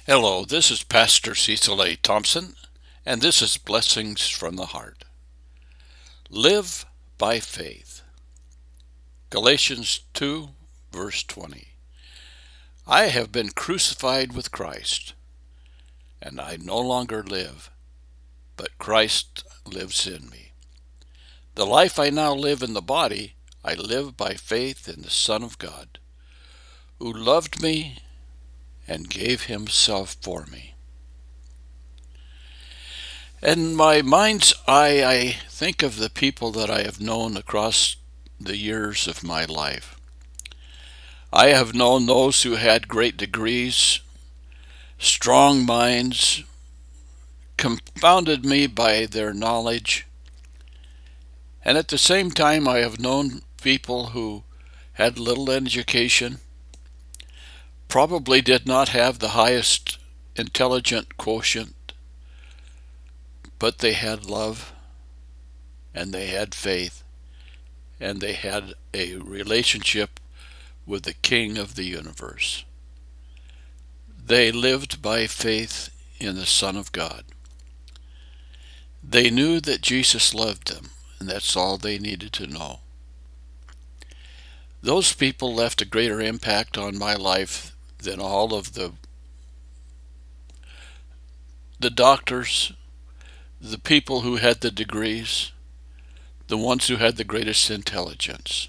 Hello, this is Pastor Cecil A. Thompson, and this is Blessings from the Heart. Live by faith. Galatians 2, verse 20. I have been crucified with Christ, and I no longer live, but Christ lives in me. The life I now live in the body, I live by faith in the Son of God, who loved me and gave himself for me. In my mind's eye, I think of the people that I have known across the years of my life. I have known those who had great degrees, strong minds, confounded me by their knowledge, and at the same time I have known people who had little education, probably did not have the highest intelligent quotient, but they had love, and they had faith, and they had a relationship with the King of the universe. They lived by faith in the Son of God. They knew that Jesus loved them, and that's all they needed to know. Those people left a greater impact on my life than all of the doctors, the people who had the degrees, the ones who had the greatest intelligence.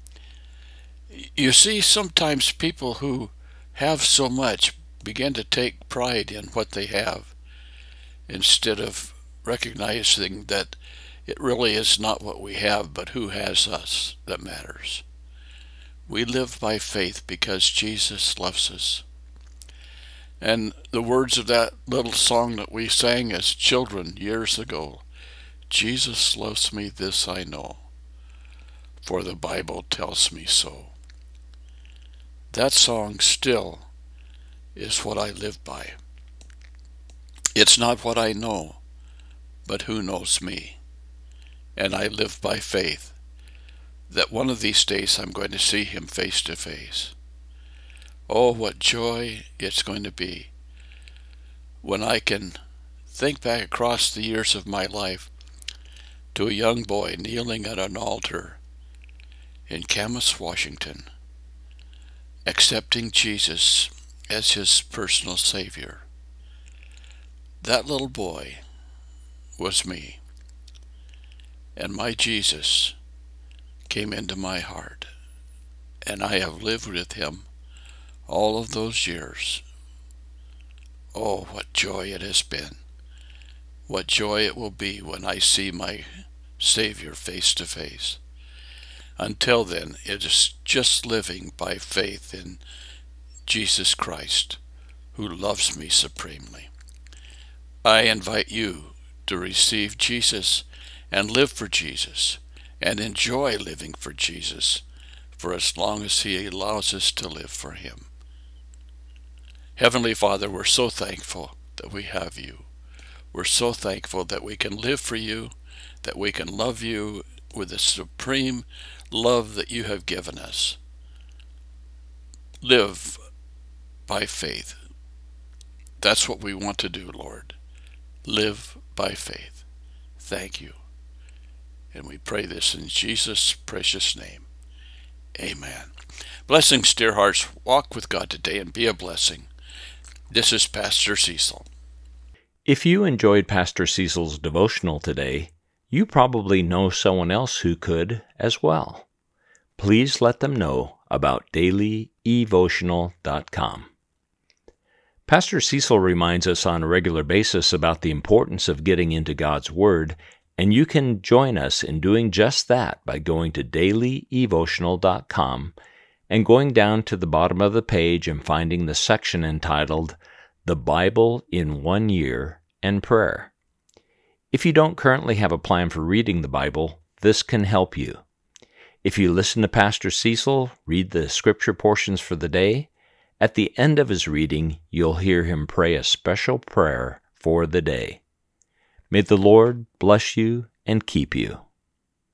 You see, sometimes people who have so much begin to take pride in what they have instead of recognizing that it really is not what we have, but who has us that matters. We live by faith because Jesus loves us. And the words of that little song that we sang as children years ago, Jesus loves me, this I know, for the Bible tells me so. That song still is what I live by. It's not what I know, but who knows me. And I live by faith that one of these days I'm going to see him face to face. Oh, what joy it's going to be when I can think back across the years of my life to a young boy kneeling at an altar in Camas, Washington, accepting Jesus as his personal Savior. That little boy was me, and my Jesus came into my heart, and I have lived with him all of those years. Oh, what joy it has been. What joy it will be when I see my Savior face to face. Until then, it is just living by faith in Jesus Christ, who loves me supremely. I invite you to receive Jesus and live for Jesus and enjoy living for Jesus for as long as he allows us to live for him. Heavenly Father, we're so thankful that we have you. We're so thankful that we can live for you, that we can love you with the supreme love that you have given us. Live by faith. That's what we want to do, Lord. Live by faith. Thank you. And we pray this in Jesus' precious name. Amen. Blessings, dear hearts. Walk with God today and be a blessing. This is Pastor Cecil. If you enjoyed Pastor Cecil's devotional today, you probably know someone else who could as well. Please let them know about dailyevotional.com. Pastor Cecil reminds us on a regular basis about the importance of getting into God's Word, and you can join us in doing just that by going to dailyevotional.com and going down to the bottom of the page and finding the section entitled The Bible in 1 Year and Prayer. If you don't currently have a plan for reading the Bible, this can help you. If you listen to Pastor Cecil read the scripture portions for the day, at the end of his reading, you'll hear him pray a special prayer for the day. May the Lord bless you and keep you.